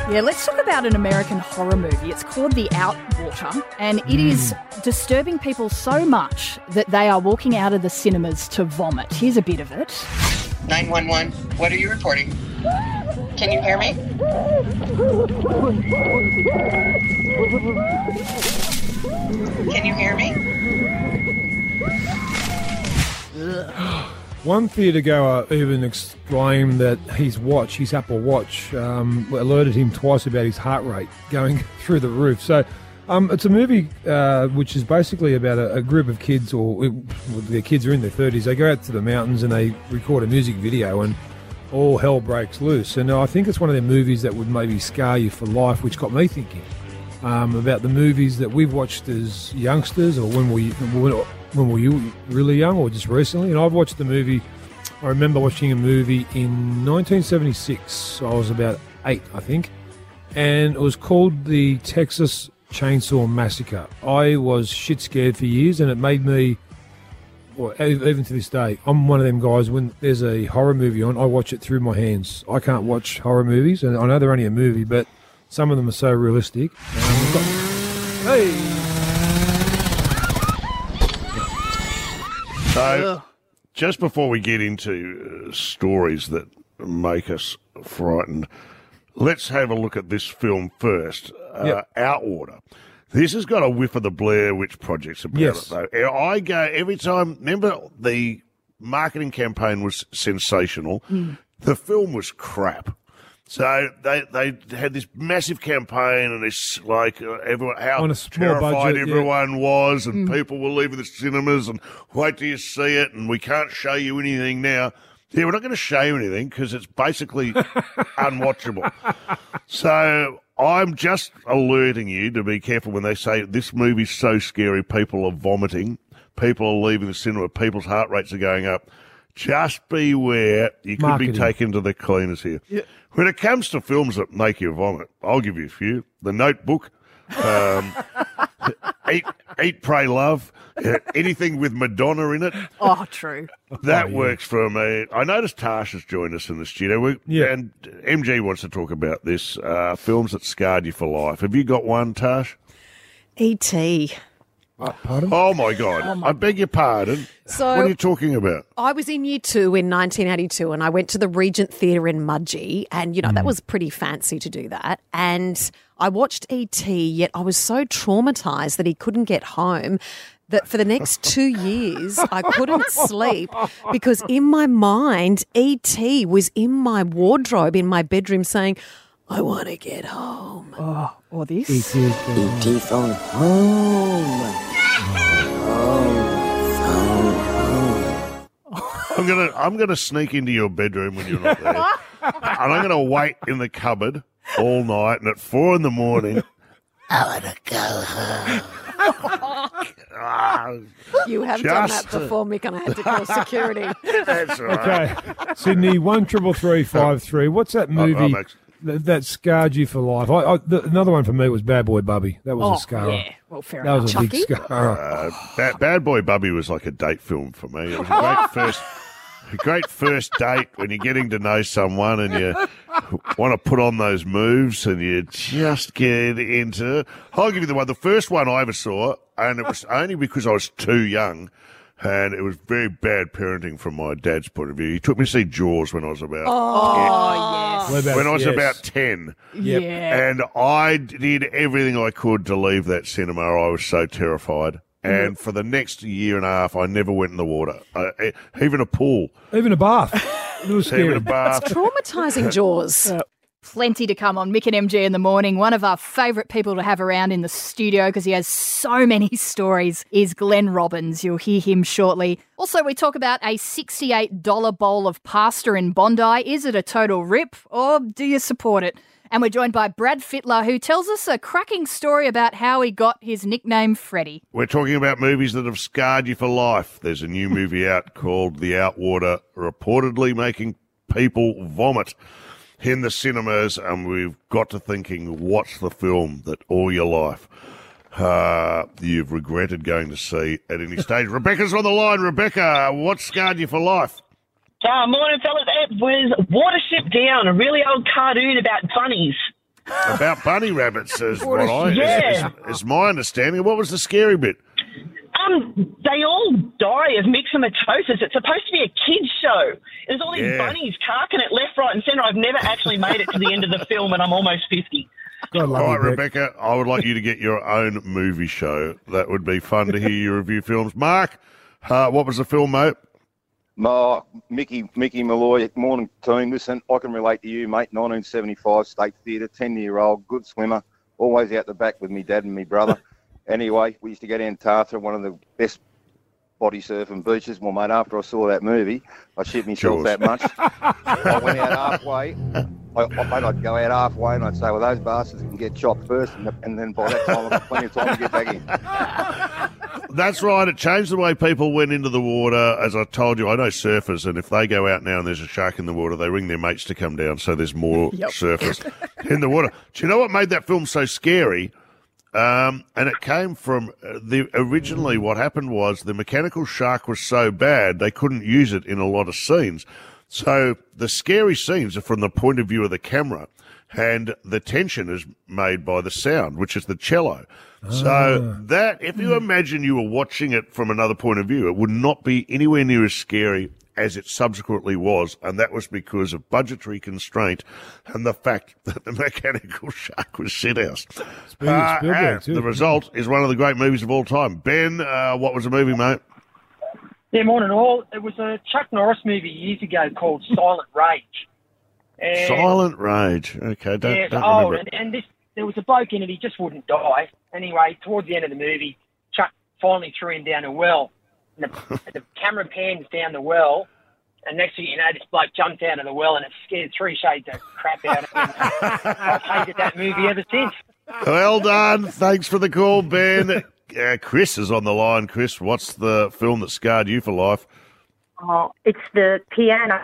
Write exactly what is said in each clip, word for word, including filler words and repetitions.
Yeah, let's talk about an American horror movie. It's called The Outwater, and it is disturbing people so much that they are walking out of the cinemas to vomit. Here's a bit of it. nine one one, what are you reporting? Can you hear me? Can you hear me? One theatregoer even exclaimed that his watch, his Apple Watch, um, alerted him twice about his heart rate going through the roof. So um, it's a movie uh, which is basically about a, a group of kids, or well, their kids are in their thirties. They go out to the mountains and they record a music video and all hell breaks loose. And I think it's one of the movies that would maybe scar you for life, which got me thinking um, about the movies that we've watched as youngsters, or when we when were you really young, or just recently. And I've watched the movie, I remember watching a movie in nineteen seventy-six. I was about eight, I think, and it was called the Texas Chainsaw Massacre. I was shit scared for years, and it made me, well, even to this day, I'm one of them guys, when there's a horror movie on, I watch it through my hands. I can't watch horror movies, and I know they're only a movie, but some of them are so realistic. Um, we've got, hey! So, just before we get into uh, stories that make us frightened, let's have a look at this film first, uh, Yep. Outwater. This has got a whiff of the Blair Witch Project about Yes. it, though. I go every time, remember the marketing campaign was sensational. The film was crap. So they they had this massive campaign, and this like uh, everyone how On a small terrified budget, yeah. everyone was, and people were leaving the cinemas and wait till you see it, and we can't show you anything now. Yeah, we're not going to show you anything because it's basically unwatchable. So I'm just alerting you to be careful when they say this movie's so scary, people are vomiting, people are leaving the cinema, people's heart rates are going up. Just beware, you could Marketing. be taken to the cleaners here. Yeah. When it comes to films that make you vomit, I'll give you a few. The Notebook, um, Eat, Eat, Pray, Love, uh, anything with Madonna in it. Oh, true. That Oh, yeah. works for me. I noticed Tash has joined us in the studio. We, Yeah. And M G wants to talk about this, uh, films that scarred you for life. Have you got one, Tash? E T Uh, pardon? Oh, my God. I beg your pardon. So What are you talking about? I was in year two in nineteen eighty-two, and I went to the Regent Theatre in Mudgee, and you know that was pretty fancy to do that. And I watched E T, yet I was so traumatized that he couldn't get home that for the next two years I couldn't sleep because in my mind E T was in my wardrobe in my bedroom saying, "I want to get home." Oh, or this. E T is the- phone home. I'm gonna I'm gonna sneak into your bedroom when you're not there, and I'm gonna wait in the cupboard all night. And at four in the morning, I want to go home. ah, You have done Just- that before, Mick, and I had to call security. that's all right. Okay, Sydney, one triple three five three. What's that movie I'm ex- that, that scarred you for life? I, I, the, another one for me was Bad Boy Bubby. That was Oh, a scar. yeah. Well, fair That enough. was a Chucky? big scar. Uh, Bad, Bad Boy Bubby was like a date film for me. It was a great first, a great first date when you're getting to know someone and you want to put on those moves and you just get into. I'll give you the one. The first one I ever saw, and it was only because I was too young. And it was very bad parenting from my dad's point of view. He took me to see Jaws when I was about Oh, What about- when I was yes. about ten. yes. Yep. Yeah. And I did everything I could to leave that cinema. I was so terrified. And for the next year and a half, I never went in the water, uh, e- even a pool, Even a bath. It was even a scary. bath. Traumatizing Jaws. Plenty to come on Mick and M G in the morning. One of our favourite people to have around in the studio because he has so many stories is Glenn Robbins. You'll hear him shortly. Also, we talk about a sixty-eight dollars bowl of pasta in Bondi. Is it a total rip or do you support it? And we're joined by Brad Fittler, who tells us a cracking story about how he got his nickname Freddie. We're talking about movies that have scarred you for life. There's a new movie out called The Outwater, reportedly making people vomit in the cinemas, and we've got to thinking, what's the film that all your life uh, you've regretted going to see at any stage? Rebecca's on the line. Rebecca, what scarred you for life? Uh, morning, fellas. It was Watership Down, a really old cartoon about bunnies. about bunny rabbits, is what I Yeah. is, is my understanding. What was the scary bit? Um, they all die of myxomatosis. It's supposed to be a kids' show. There's all these Yeah. bunnies carking it left, right, and centre. I've never actually made it to the end of the film, and I'm almost fifty. God love All you, right, Beck. Rebecca, I would like you to get your own movie show. That would be fun to hear you review films. Mark, uh, what was the film, mate? Ma, Mickey, Mickey Malloy, morning team. Listen, I can relate to you, mate. nineteen seventy-five, State Theatre, ten-year-old, good swimmer, always out the back with me dad and me brother. Anyway, we used to go down Tarthra, one of the best body surfing beaches. Well, mate, after I saw that movie, I shit myself Sure. that much. I went out halfway. I, I, mate, I'd go out halfway and I'd say, well, those bastards can get chopped first, and, and then by that time I've got plenty of time to get back in. That's right. It changed the way people went into the water. As I told you, I know surfers, and if they go out now and there's a shark in the water, they ring their mates to come down, so there's more Yep. surfers in the water. Do you know what made that film so scary? Um, and it came from uh, the originally what happened was the mechanical shark was so bad they couldn't use it in a lot of scenes. So the scary scenes are from the point of view of the camera, and the tension is made by the sound, which is the cello. So that, if you imagine you were watching it from another point of view, it would not be anywhere near as scary as it subsequently was, and that was because of budgetary constraint and the fact that the mechanical shark was shithouse. Spielberg, Spielberg and too. the result is one of the great movies of all time. Ben, uh, what was the movie, mate? Yeah, morning all. It was a Chuck Norris movie years ago called Silent Rage. And, Silent Rage. Okay, don't, yeah, it's don't old, remember. and, and this, there was a bloke in it, he just wouldn't die. Anyway, towards the end of the movie, Chuck finally threw him down a well. And the, the camera pans down the well, and next thing you know, this bloke jumped out of the well, and it scared three shades of crap out of him. I've hated that movie ever since. Well done. Thanks for the call, Ben. Uh, Chris is on the line. Chris, what's the film that scarred you for life? Oh, it's the piano.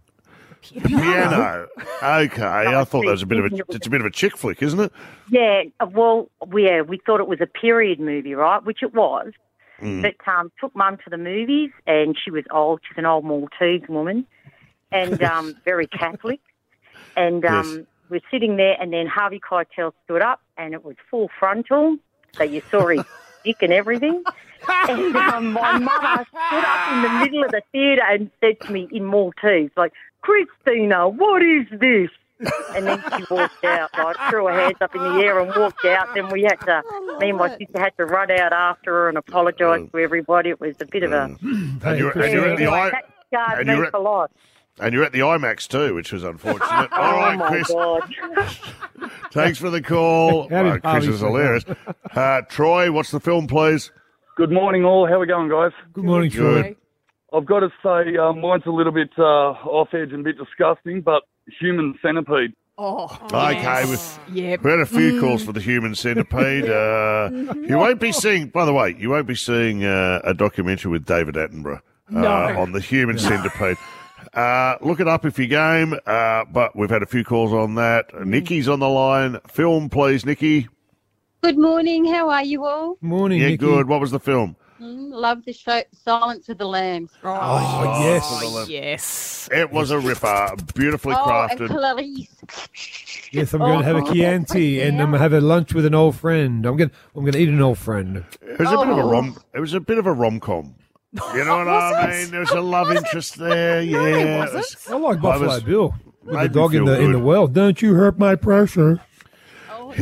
Piano. Okay, I thought that was a bit of a it's a bit of a chick flick, isn't it? Yeah, well, yeah, we thought it was a period movie, right? Which it was. Mm. But um, took Mum to the movies, and she was old. She's an old Maltese woman, and um, very Catholic. And um, Yes. we're sitting there, and then Harvey Keitel stood up, and it was full frontal, so you saw his dick and everything. And um, my mother stood up in the middle of the theatre and said to me in Maltese, like, "Christina, what is this?" And then she walked out, like, threw her hands up in the air and walked out. Then we had to, me and my sister had to run out after her and apologise to everybody. It was a bit of a... And you're, and you're at the I, that scarred and me you're at- for life. and you're at the IMAX too, which was unfortunate. All Oh, right, my Chris. God. Thanks for the call. How did Well, Chris Harvey is say hilarious. Uh, Troy, what's the film, please? Good morning, all. How we going, guys? Good morning, Troy. I've got to say, uh, mine's a little bit uh, off edge and a bit disgusting, but Human Centipede. Oh, Okay, with, yep. we had a few calls for the Human Centipede. Uh, you won't be seeing, by the way, you won't be seeing uh, a documentary with David Attenborough uh, No. on the Human Centipede. Uh, look it up if you game, uh, but we've had a few calls on that. Nikki's on the line. Film, please, Nikki. Good morning. How are you all? Morning, Yeah, Nikki. good. What was the film? Mm, love the show Silence of the Lambs. Oh, yes. Oh, yes. It was a ripper, beautifully Oh, and crafted. Clarice. Yes, I'm going to have a Chianti, and I'm going to have a lunch with an old friend. I'm going, I'm going to eat an old friend. It was a bit of a Oh. rom. It was a bit of a rom com. You know what I mean? There was a love interest there. Yeah, was it was- I like I Buffalo was- Bill with the made me dog in feel the in good. the well. Don't you hurt my pressure. Oh,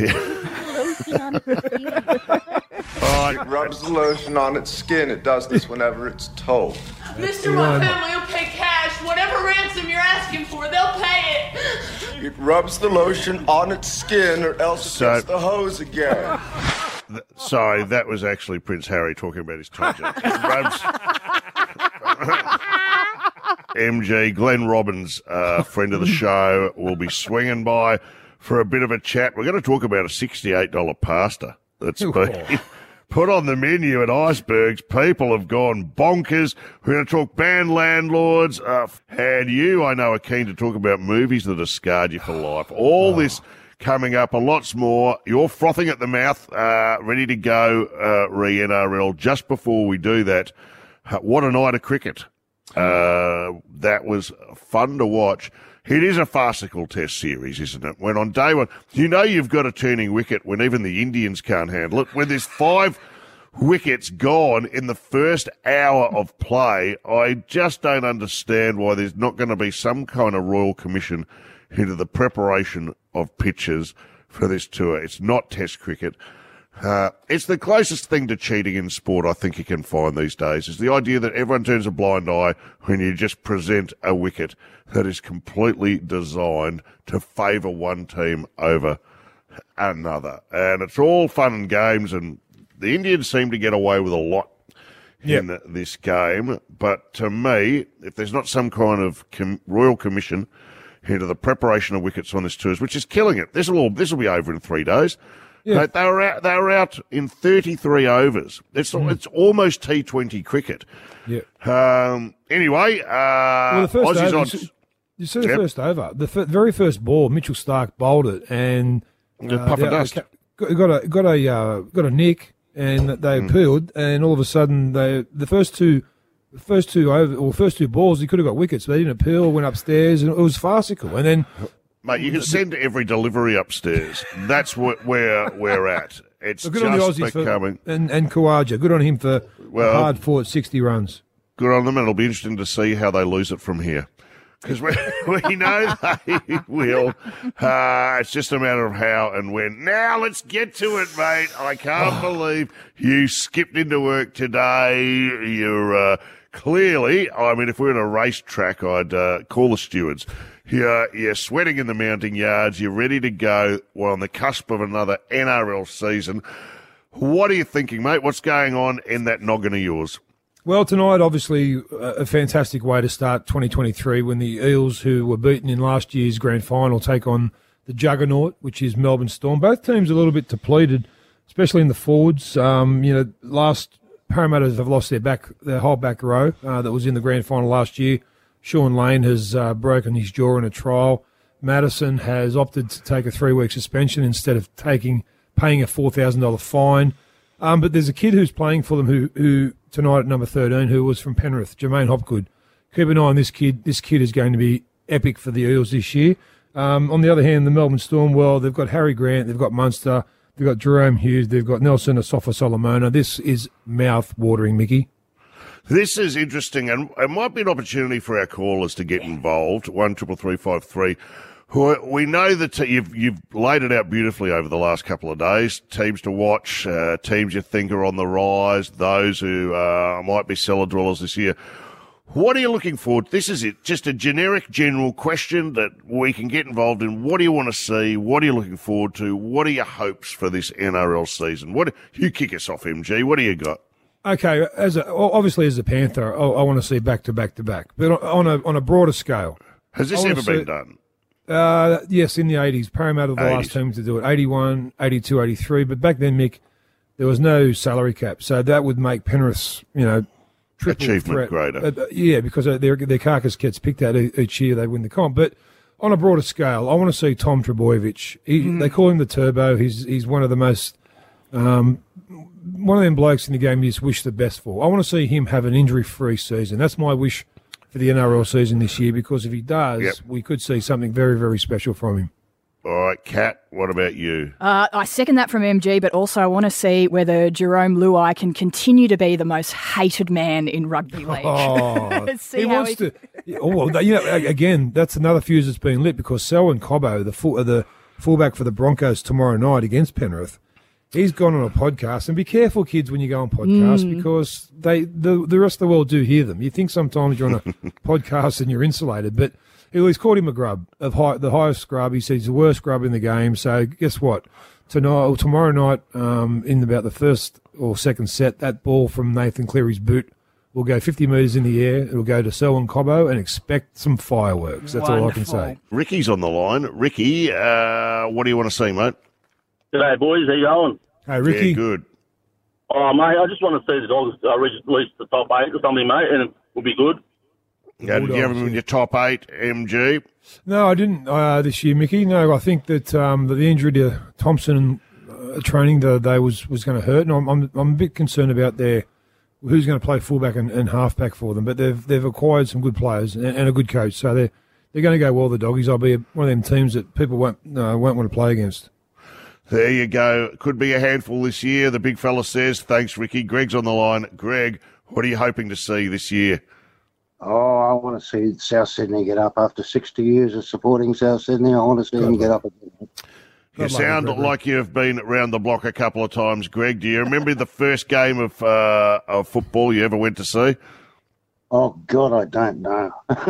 All It right. rubs the lotion on its skin. It does this whenever it's told. Mister, my family will pay cash. Whatever ransom you're asking for, they'll pay it. It rubs the lotion on its skin, or else it So- gets the hose again. Th- Sorry, that was actually Prince Harry talking about his Todger. Rubs- M G, Glenn Robbins, uh, friend of the show, will be swinging by for a bit of a chat. We're going to talk about a sixty-eight dollars pasta that's been put on the menu at Icebergs. People have gone bonkers. We're going to talk band landlords. Uh, and you, I know, are keen to talk about movies that have scarred you for life. All this coming up, a lots more. You're frothing at the mouth, uh, ready to go, uh, re-N R L. Just before we do that, uh, what a night of cricket. Uh, that was fun to watch. it is a farcical test series, isn't it? When on day one, you know you've got a turning wicket when even the Indians can't handle it. When there's five wickets gone in the first hour of play, I just don't understand why there's not going to be some kind of royal commission into the preparation of pitches for this tour. It's not test cricket. Uh, it's the closest thing to cheating in sport I think you can find these days, is the idea that everyone turns a blind eye when you just present a wicket that is completely designed to favour one team over another. And it's all fun and games, and the Indians seem to get away with a lot in yep. this game. But to me, if there's not some kind of com- royal commission into the preparation of wickets on this tour, which is killing it, this will all this will be over in three days. Yeah. They, they were out. They were out in thirty-three overs. It's mm. it's almost T twenty cricket. Yeah. Um. Anyway, uh, well, the first Aussies over, on. You see, you see the yep. first over, the f- very first ball, Mitchell Starc bowled it, and uh, puff of dust. Got, got a got a uh, got a nick, and they mm. appealed, and all of a sudden they the first two. The first two over or first two balls, he could have got wickets, but they didn't appeal. Went upstairs, and it was farcical. And then, mate, you can send every delivery upstairs. That's what where we're at. It's good just on the Aussies becoming for, and and Khawaja. Good on him for well, hard fought sixty runs. Good on them, and it'll be interesting to see how they lose it from here, because we we know they will. Uh, it's just a matter of how and when. Now let's get to it, mate. I can't believe you skipped into work today. You're. Uh, Clearly, I mean, if we we're at a racetrack, I'd uh, call the stewards. You're, you're sweating in the mounting yards. You're ready to go. We're on the cusp of another N R L season. What are you thinking, mate? What's going on in that noggin of yours? Well, tonight, obviously, a fantastic way to start twenty twenty-three when the Eels, who were beaten in last year's grand final, take on the juggernaut, which is Melbourne Storm. Both teams a little bit depleted, especially in the forwards. Um, you know, last... Parramatta have lost their back, their whole back row uh, that was in the grand final last year. Sean Lane has uh, broken his jaw in a trial. Madison has opted to take a three-week suspension instead of taking paying a four thousand dollars fine. Um, but there's a kid who's playing for them who, who tonight at number thirteen, who was from Penrith, Jermaine Hopgood. Keep an eye on this kid. This kid is going to be epic for the Eels this year. Um, on the other hand, the Melbourne Storm, well, they've got Harry Grant, they've got Munster, they've got Jerome Hughes, they've got Nelson Asafa-Solomona. This is mouth-watering, Mickey. This is interesting, and it might be an opportunity for our callers to get involved. One triple three five three. We know that you've you've laid it out beautifully over the last couple of days. Teams to watch, uh, teams you think are on the rise, those who uh, might be cellar dwellers this year. What are you looking for? This is it, just a generic, general question that we can get involved in. What do you want to see? What are you looking forward to? What are your hopes for this N R L season? What you kick us off, M G? What do you got? Okay, as a, obviously as a Panther, I, I want to see back to back to back, but on a on a broader scale. Has this ever been done? Uh, yes, in the eighties. Parramatta were the last team to do it, eighty-one, eighty-two, eighty-three. But back then, Mick, there was no salary cap, so that would make Penrith's, you know, achievement threat. greater. Uh, yeah, because their their carcass gets picked out each year, they win the comp. But on a broader scale, I want to see Tom Trbojevic. He, mm. They call him the Turbo. He's he's one of the most um, one of them blokes in the game you just wish the best for. I want to see him have an injury-free season. That's my wish for the N R L season this year, because if he does, yep. we could see something very, very special from him. All right, Kat, what about you? Uh, I second that from M G, but also I want to see whether Jerome Luai can continue to be the most hated man in rugby league. Oh, see he how wants he... to. Oh, well, you know, again, that's another fuse that's been lit, because Selwyn Cobbo, the full, the fullback for the Broncos tomorrow night against Penrith, he's gone on a podcast, and be careful, kids, when you go on podcasts, mm. because they the the rest of the world do hear them. You think sometimes you're on a podcast and you're insulated, but he's called him a grub, of high, the highest scrub. He said he's the worst grub in the game. So guess what? Tonight or tomorrow night, um, in about the first or second set, that ball from Nathan Cleary's boot will go fifty metres in the air. It will go to Selwyn Cobbo, and expect some fireworks. That's Wonderful. all I can say. Ricky's on the line. Ricky, uh, what do you want to see, mate? G'day, boys. How you going? Hey, Ricky. Yeah, good. Oh, mate, I just want to see the Dogs uh, reach at least the top eight or something, mate, and it will be good. Yeah, did you have them in your top eight, M G? No, I didn't uh, this year, Mickey. No, I think that um, the, the injury to Thompson uh, training the other day was, was going to hurt, and I'm, I'm I'm a bit concerned about their who's going to play fullback and, and halfback for them. But they've they've acquired some good players and, and a good coach, so they're they're going to go well, the Doggies. I'll be one of them teams that people won't uh, won't want to play against. There you go. Could be a handful this year. The big fella says, thanks, Ricky. Greg's on the line. Greg, what are you hoping to see this year? Oh, I want to see South Sydney get up after sixty years of supporting South Sydney. I want to see them get up again. You sound like you've been around the block a couple of times, Greg. Do you remember the first game of, uh, of football you ever went to see? Oh, God, I don't know.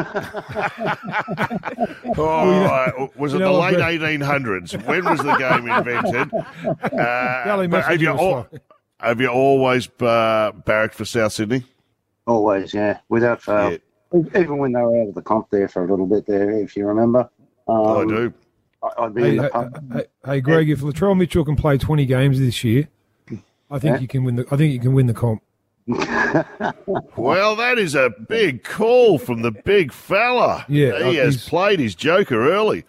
Oh, was it the late eighteen hundreds? When was the game invented? Uh, but have, you al- have you always uh, barracked for South Sydney? Always, yeah, without fail. Yeah. Even when they were out of the comp there for a little bit there, if you remember. Um, I do. I'd be Hey, in the hey, pub. hey, hey, Greg, if Latrell Mitchell can play twenty games this year, I think Yeah. you can win the. I think you can win the comp. Well, that is a big call from the big fella. Yeah, he uh, has he's- played his joker early.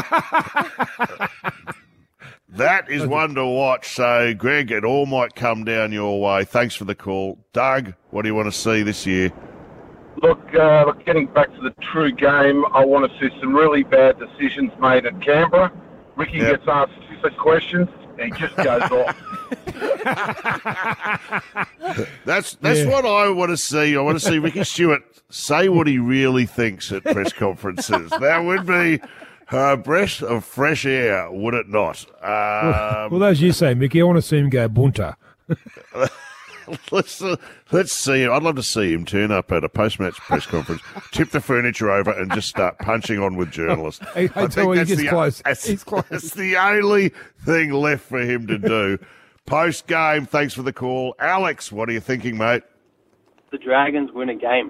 That is one to watch. So, Greg, it all might come down your way. Thanks for the call. Doug, what do you want to see this year? Look, uh, look, getting back to the true game, I want to see some really bad decisions made at Canberra. Ricky Yep. gets asked stupid questions, and he just goes off. That's that's Yeah. what I want to see. I want to see Ricky Stewart say what he really thinks at press conferences. That would be a breath of fresh air, would it not? well, Um, well, as you say, Mickey, I want to see him go bunter. let's uh, let's see. I'd love to see him turn up at a post-match press conference, tip the furniture over, and just start punching on with journalists. Hey, I tell you, he gets the, close. That's, He's close. that's the only thing left for him to do. Post game, thanks for the call, Alex. What are you thinking, mate? The Dragons win a game.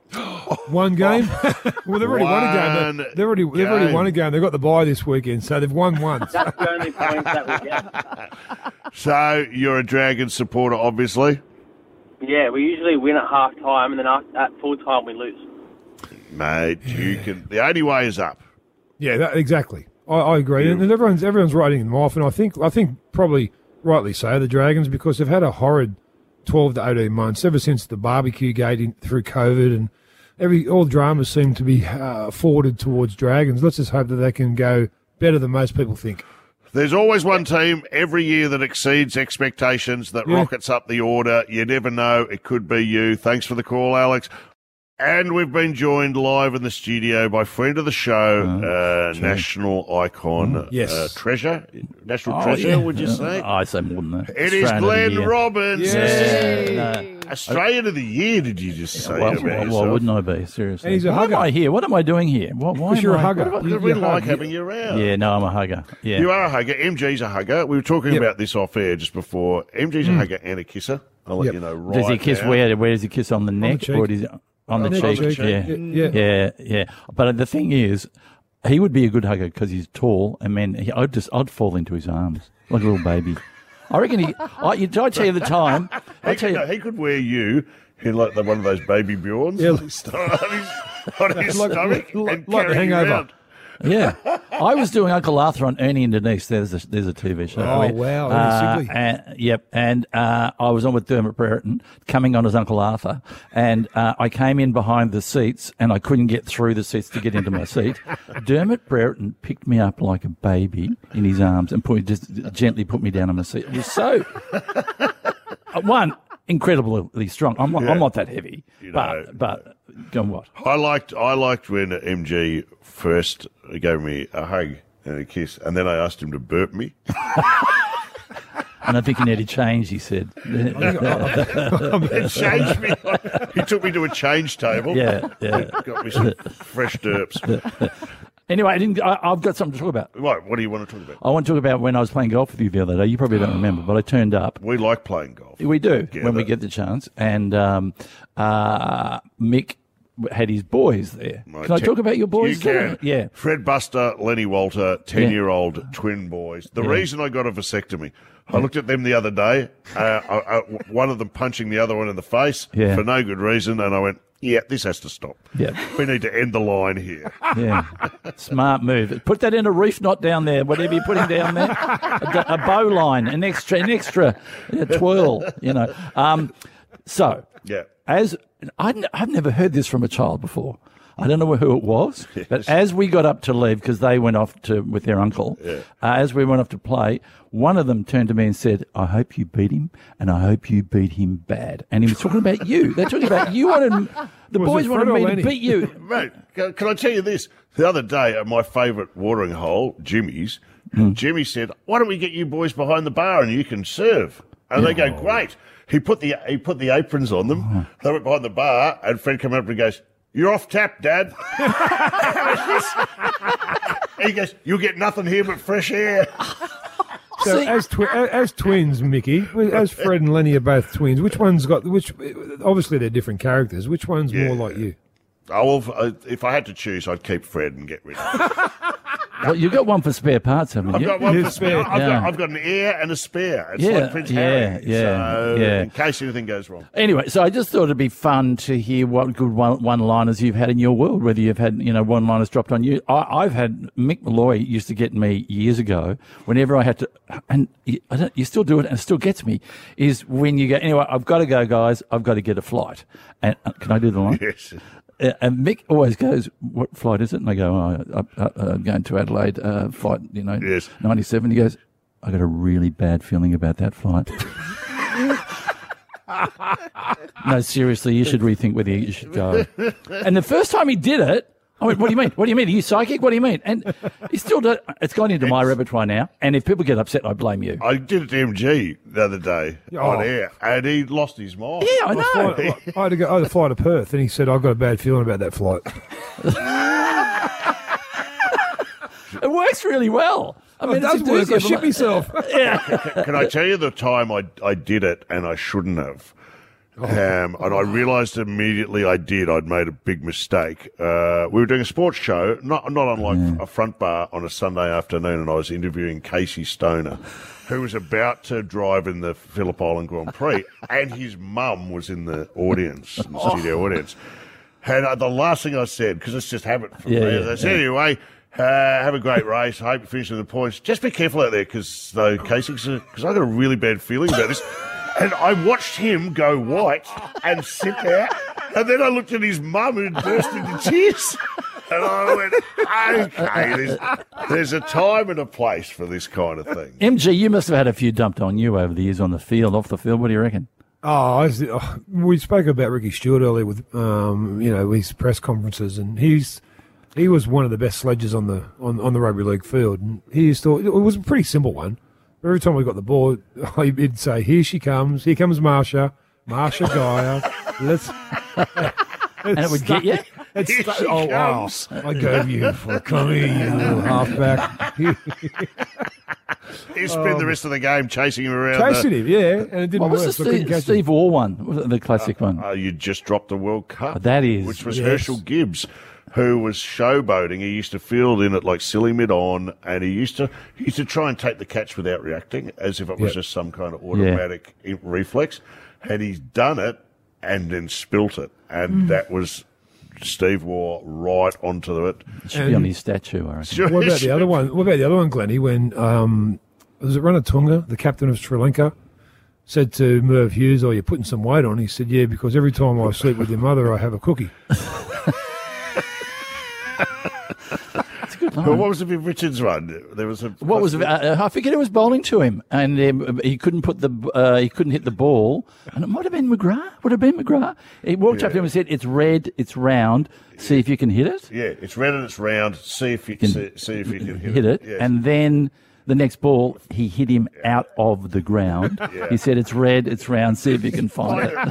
One game? Well, they've already won a game. They- They've already they've already game. won a game. They've got the bye this weekend, so they've won once. That's the only point that we get. So you're a Dragons supporter, obviously. Yeah, we usually win at half time, and then at at full time we lose. Mate, you can. The only way is up. Yeah, that, exactly. I, I agree, and, and everyone's everyone's writing them off, and I think I think probably rightly so, the Dragons, because they've had a horrid twelve to eighteen months ever since the barbecue gate in, through COVID, and every all dramas seem to be uh, forwarded towards Dragons. Let's just hope that they can go better than most people think. There's always one team every year that exceeds expectations, that Yeah. rockets up the order. You never know. It could be you. Thanks for the call, Alex. And we've been joined live in the studio by friend of the show, uh, national icon, Yes. uh, treasure, national Oh, treasure, yeah. would you say? Uh, I say more than that. It is Australian of the Glenn year. Robbins. Yeah. Australian of the Year, did you just say? Well, about well, why yourself? wouldn't I be? Seriously. And he's a why hugger. am I here? What am I doing here? Why, why Because am you're a I- hugger. What about- You- we you like hug. having you around. Yeah, no, I'm a hugger. Yeah. You are a hugger. M G's a hugger. We were talking Yep. about this off air just before. M G's a Mm. hugger and a kisser. I'll let Yep. you know right Does he kiss now. where? Where does he kiss on the neck cheek. or does he, on the On the cheek? cheek. Yeah. Yeah. yeah, yeah. But the thing is, he would be a good hugger because he's tall, and man, he, I'd just I'd fall into his arms like a little baby. I reckon he. I, you, I tell you the time. I He tell could, you. no, he could wear you in like the, one of those baby Bjorns Yeah. on his, sto- on his, on his Like- stomach like- and like the carry you Hangover. around. Yeah, I was doing Uncle Arthur on Ernie and Denise. There's a, there's a T V show. Oh, where- wow, Ernie Uh, Sigley. and, yep, and uh, I was on with Dermot Brereton, coming on as Uncle Arthur, and uh, I came in behind the seats, and I couldn't get through the seats to get into my seat. Dermot Brereton picked me up like a baby in his arms and put, just gently put me down on my seat. It was so uh, one incredibly strong. I'm not, Yeah. I'm not that heavy, You know. but but go on, what? I liked I liked when M G first gave me a hug and a kiss, and then I asked him to burp me. And I think he needed change, he said. It changed me. He took me to a change table. Yeah, yeah. Got me some fresh derps. Anyway, I didn't, I, I've got something to talk about. Right, what do you want to talk about? I want to talk about when I was playing golf with you the other day. You probably don't remember, but I turned up. We like playing golf. We do Get when we it. get the chance. And um, uh, Mick had his boys there. Right, Can I te- talk about your boys? You can. there? Yeah. Fred Buster, Lenny Walter, ten-year-old twin boys. The Yeah. reason I got a vasectomy, I looked at them the other day, uh, I, I, one of them punching the other one in the face Yeah. for no good reason, and I went, yeah, this has to stop. Yeah. We need to end the line here. Yeah, smart move. Put that in a reef knot down there, whatever you're putting down there. A, a bow line, an extra, an extra uh, twirl, you know. Um, so, Yeah. as I'd, n- I've never heard this from a child before. I don't know who it was, yes. but as we got up to leave, because they went off to with their uncle, yeah. uh, as we went off to play, one of them turned to me and said, I hope you beat him, and I hope you beat him bad. And he was talking about you. They're talking about you wanted, the was boys wanted me Lenny? to beat you. Mate, can, can I tell you this? The other day at my favourite watering hole, Jimmy's, mm. Jimmy said, why don't we get you boys behind the bar and you can serve? And yeah. they go, great. He put the he put the aprons on them. Oh. They went behind the bar, and Fred came up and goes, you're off tap, Dad. He goes, you'll get nothing here but fresh air. So as, twi- as twins, Mickey, as Fred and Lenny are both twins, which one's got, which, obviously they're different characters, which one's yeah. more like you? Oh, well, if I had to choose, I'd keep Fred and get rid of him. Well, you've got one for spare parts, haven't I've you? got one Yeah, for spare. I've, yeah. got, I've got an heir and a spare. It's Yeah, like Prince yeah, Harry. yeah, so yeah. in case anything goes wrong. Anyway, so I just thought it'd be fun to hear what good one- one-liners you've had in your world, whether you've had, you know, one-liners dropped on you. I, I've had, Mick Malloy used to get me years ago, whenever I had to, and you, I don't, you still do it and it still gets me, is when you go, anyway, I've got to go, guys, I've got to get a flight. And uh, can I do the line? Yes. Uh, and Mick always goes, what flight is it? And I go, oh, I, I, I'm going to Adelaide, uh, flight, you know, yes. ninety-seven. He goes, I got a really bad feeling about that flight. No, seriously, you should rethink whether you should go. And the first time he did it, I went, what do you mean? What do you mean? Are you psychic? What do you mean? And he still does. It's gone into my repertoire now. And if people get upset, I blame you. I did it to M G the other day Oh. on air, and he lost his mind. Yeah, I know. I, I had to go. I had to fly to Perth, and he said, "I've got a bad feeling about that flight." It works really well. I mean, it does it's work. I enthusiasm. shit myself. Yeah. Can I tell you the time I, I did it and I shouldn't have? Um, and I realised immediately I did. I'd made a big mistake. Uh, we were doing a sports show, not not unlike Mm. a front bar on a Sunday afternoon, and I was interviewing Casey Stoner, who was about to drive in the Phillip Island Grand Prix, and his mum was in the audience, in the studio audience. And uh, the last thing I said, because it's just habit from Yeah, me, yeah, I said, yeah. anyway, uh, have a great race. I hope you finish with the points. Just be careful out there, because though Casey, because I got a really bad feeling about this. And I watched him go white and sit there. And then I looked at his mum who burst into tears. And I went, okay, there's, there's a time and a place for this kind of thing. M G, you must have had a few dumped on you over the years on the field, off the field. What do you reckon? Oh, I was, oh, we spoke about Ricky Stewart earlier with, um, you know, his press conferences, and he's he was one of the best sledgers on the on, on the rugby league field. And he used to, it was a pretty simple one. Every time we got the ball, he'd say, "Here she comes. Here comes Marsha. Marsha Geyer. Let's." And it would get you? It's Here she oh comes. wow! I gave you for coming, you little halfback. He spent the rest of the game chasing him around. Chasing the, him, yeah, and it didn't What was work. the so I couldn't Steve, catch him. Steve Orr one? Was it the classic one? Uh, you just dropped the World Cup. That is, Which was yes. Herschel Gibbs, who was showboating. He used to field in at like silly mid-on, and he used to he used to try and take the catch without reacting, as if it was Yep. just some kind of automatic in- reflex. And he's done it and then spilt it. And that was Steve Waugh right onto it. It should be on his statue, I reckon. What about the other one? What about the other one, Glennie? When um, was it Ranatunga, the captain of Sri Lanka, said to Merv Hughes, "Oh, you're putting some weight on." He said, "Yeah, because every time I sleep with your mother, I have a cookie." But what was the Viv Richards run? There was a What was it? Uh, I forget who was bowling to him, and um, he couldn't put the uh, he couldn't hit the ball, and it might have been McGrath. Would have been McGrath. He walked up to him and said, "It's red, it's round. See if you can hit it." Yeah, it's red and it's round. See if you can see, see if you can hit, hit it, Yes. and then the next ball he hit him out of the ground. Yeah. He said, "It's red, it's round. See if you can find it."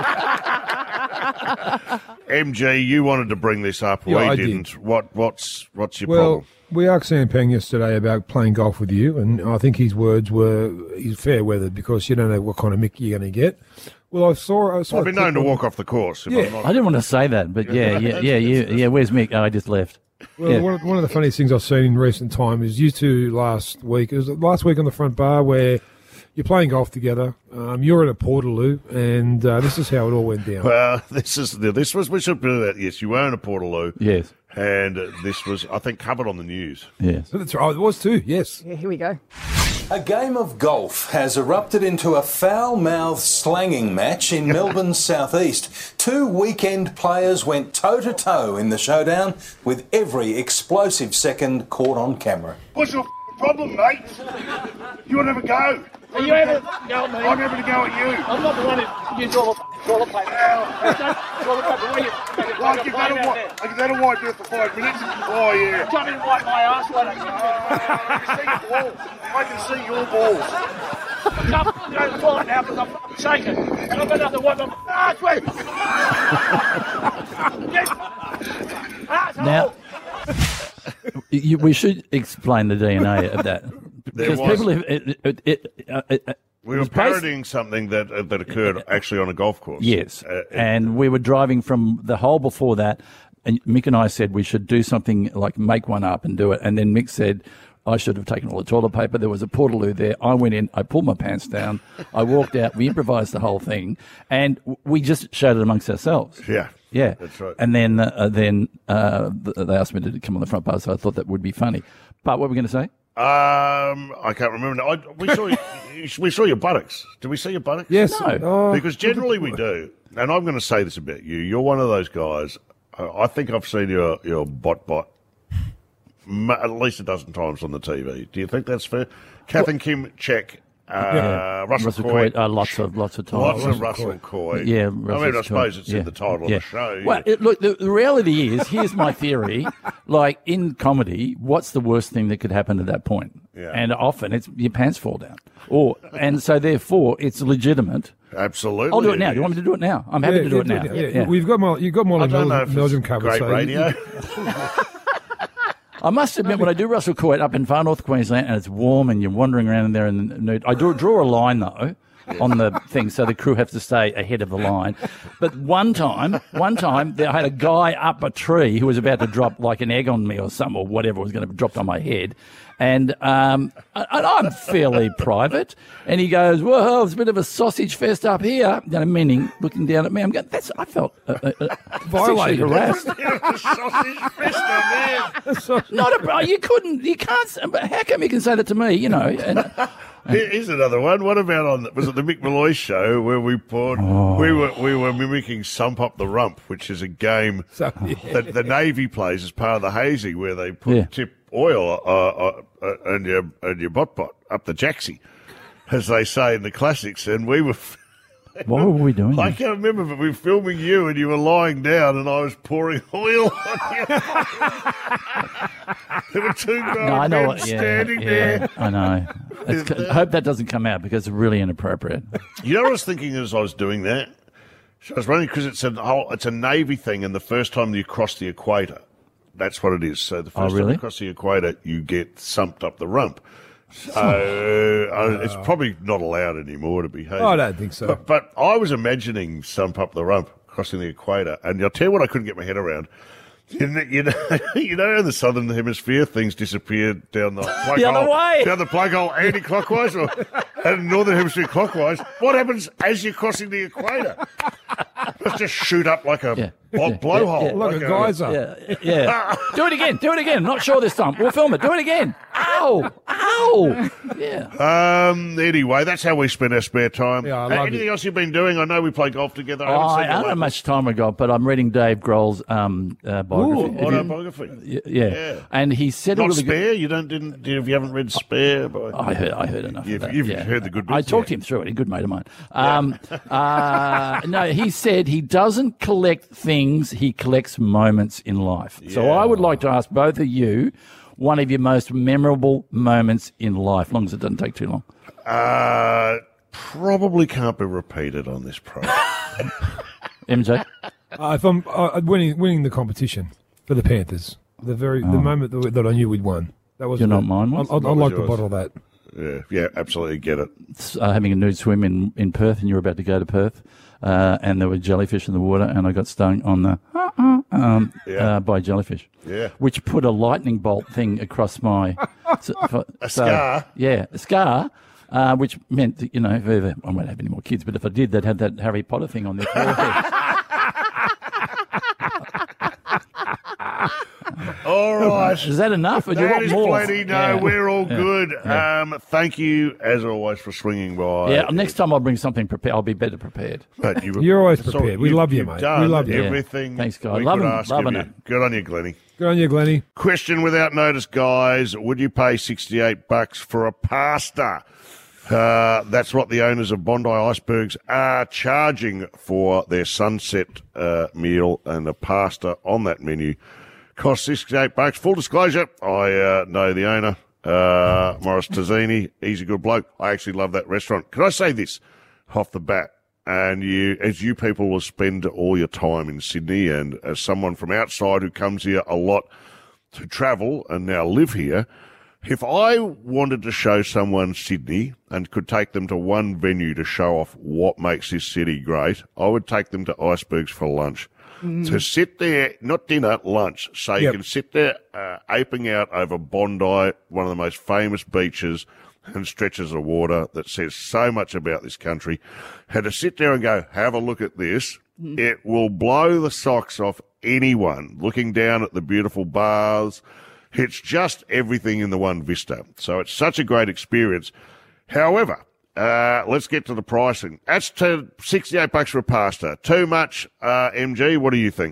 M G, you wanted to bring this up. Yeah, we I didn't. did. What? What's what's your Well, problem? we asked Sam Pang yesterday about playing golf with you, and I think his words were he's fair weather because you don't know what kind of mick you're going to get. Well, I saw. I saw I've a been clip known to on- walk off the course. If Yeah. I'm not, I didn't want to say that, but yeah, yeah, yeah, yeah. yeah where's Mick? Oh, I just left. Well, Yeah. one, of, one of the funniest things I've seen in recent time is you two last week. It was last week on the front bar where you're playing golf together. Um, you're at a Portaloo, and uh, this is how it all went down. well, this is this was we should do that. Yes, you were in a Portaloo. Yes, and uh, this was I think covered on the news. yes. That's right. It was too. Yes. Yeah, here we go. A game of golf has erupted into a foul-mouthed slanging match in Melbourne's southeast. Two weekend players went toe-to-toe in the showdown, with every explosive second caught on camera. What's your problem, mate? You want to have a go? Are you having a go at me? I'm having a go at you. I'm not the one who used all the toilet paper. Toilet paper, where you... Well, I give that a wipe. I give that a wipe there for five minutes. Oh, yeah. Come in and wipe my ass, why don't you? I can see your balls. I can see your balls. Come, go to the toilet now because I'm fucking shaking. And I've got nothing to wipe my ass with. Now, you, we should explain the D N A of that. Because was- people have... It, it, it, uh, it, We it were was based- parodying something that uh, that occurred actually on a golf course. Yes, Uh, and we were driving from the hole before that, and Mick and I said we should do something like make one up and do it. And then Mick said, I should have taken all the toilet paper. There was a portaloo there. I went in, I pulled my pants down, I walked out, we improvised the whole thing, and w- we just showed it amongst ourselves. Yeah, Yeah, that's right. And then uh, then uh, th- they asked me to come on the front bar, so I thought that would be funny. But what were we going to say? Um, I can't remember. Now. I, we saw we saw your buttocks. Did we see your buttocks? Yes. No. Oh. Because generally we do. And I'm going to say this about you. You're one of those guys. Uh, I think I've seen your your bot bot m- at least a dozen times on the T V. Do you think that's fair? Kath and Kim check. Uh, Yeah. Russell, Coy. uh, lots of lots of times. Lots of Russell Coy. Yeah, I mean, Russell I suppose Coy. it's Yeah. in the title Yeah. of the show. Well, it, look, the, the reality is, here's my theory. Like in comedy, what's the worst thing that could happen at that point? Yeah. And often it's your pants fall down. Or and so therefore it's legitimate. Absolutely. I'll do it now. Do you want me to do it now? I'm happy Yeah, to do yeah, it now. yeah, yeah. We've got Molly, you've got Molly I don't know Belgium, if Belgium it's covered. great so radio. I must admit, when I do Russell Court up in far north Queensland and it's warm and you're wandering around in there in the nude, I do draw a line though on the thing so the crew have to stay ahead of the line. But one time, one time, I had a guy up a tree who was about to drop like an egg on me or something or whatever was going to drop on my head. And um, and I'm fairly private. And he goes, "Whoa, it's a bit of a sausage fest up here." You know, meaning looking down at me. I'm going, "That's." I felt uh, uh, uh, Violated. harassed. Sausage fest on there. Not a. You couldn't. You can't. say- But how come you can say that to me? You know. And, Here- Here's another one. What about on was it the Mick Malloy show where we poured we were we were mimicking Sump Up the Rump, which is a game So, yeah. that the Navy plays as part of the hazing, where they put Yeah. tip oil uh, uh, uh, and your and your bot bot up the jacksie, as they say in the classics. And we were. what were we doing? I can't remember, but we were filming you and you were lying down and I was pouring oil on you. There were two grown No, I know men what. Yeah, standing yeah, there. I know. It's, I hope that doesn't come out because it's really inappropriate. You know what I was thinking as I was doing that? So I was running because it's a whole, it's a Navy thing, and the first time you cross the equator, that's what it is. So the Oh, first time really? you cross the equator, you get sumped up the rump. So uh, it's probably not allowed anymore to be hazed. I don't think so. But, but I was imagining sump up the rump crossing the equator, and I'll tell you what I couldn't get my head around. You know, you know, you know, in the southern hemisphere, things disappear down the plug The other hole, way. down the plug hole anti-clockwise, or and northern hemisphere clockwise. What happens as you're crossing the equator? Let's just shoot up like a Yeah. blow- Yeah, blowhole, yeah, yeah. Like a geyser. Yeah, yeah. Do it again. Do it again. Not sure this time. We'll film it. Do it again. Ow! Ow! Yeah. Um. Anyway, that's how we spend our spare time. Yeah, I Uh, love anything it. else you've been doing? I know we play golf together. I Oh, haven't I seen you don't have lately. much time I got, but I'm reading Dave Grohl's um, uh, biography. Ooh, Have you- autobiography. Y- yeah. Yeah. And he said a Not really good. Spare. You don't didn't. If you haven't read Spare, by, I heard, I heard enough You've- of that. you've yeah. heard the good I bits, talked yeah. him through it. A good mate of mine. Um, uh, no, he said he doesn't collect things; he collects moments in life. So Yeah. I would like to ask both of you one of your most memorable moments in life, as long as it doesn't take too long. Uh, probably can't be repeated on this program. M J, Uh, if I'm uh, winning winning the competition for the Panthers, the very the moment that, we- that I knew we'd won. That was You're the- not mine, I'd, was? I'd, I'd What was like to yours? bottle that. yeah, yeah, absolutely get it. uh, having a nude swim in, in Perth, and you were about to go to Perth, uh, and there were jellyfish in the water, and I got stung on the um, Yeah. uh, by jellyfish. Yeah. Which put a lightning bolt thing across my so, A scar? Yeah, a scar. Uh, which meant that, you know, if ever, I won't have any more kids, but if I did, they'd have that Harry Potter thing on their forehead. All right. Is that enough? Or do you That want is more? plenty. No, Yeah. we're all Yeah. good. Yeah. Um, thank you, as always, for swinging by. Yeah, next time I'll bring something prepared. I'll be better prepared. But you, You're always so prepared. We you've- love you, you've mate. done We love you. everything. Thanks, guys. we Loving- could ask loving of it. you. Good on you, Glennie. Good on you, Glennie. Question without notice, guys. Would you pay sixty-eight bucks for a pasta? Uh, that's what the owners of Bondi Icebergs are charging for their sunset uh, meal, and the pasta on that menu costs sixty-eight bucks. Full disclosure, I uh, know the owner, uh, Morris Tazzini. He's a good bloke. I actually love that restaurant. Can I say this off the bat? And you, as you people will spend all your time in Sydney, and as someone from outside who comes here a lot to travel and now live here, if I wanted to show someone Sydney and could take them to one venue to show off what makes this city great, I would take them to Icebergs for lunch. Mm. To sit there, not dinner, lunch, so you Yep. can sit there uh, aping out over Bondi, one of the most famous beaches and stretches of water that says so much about this country. And to sit there and go, have a look at this, Mm. it will blow the socks off anyone looking down at the beautiful bars. It's just everything in the one vista. So it's such a great experience. However, uh, let's get to the pricing. That's to sixty-eight bucks for a pasta. Too much, uh, M G? What do you think?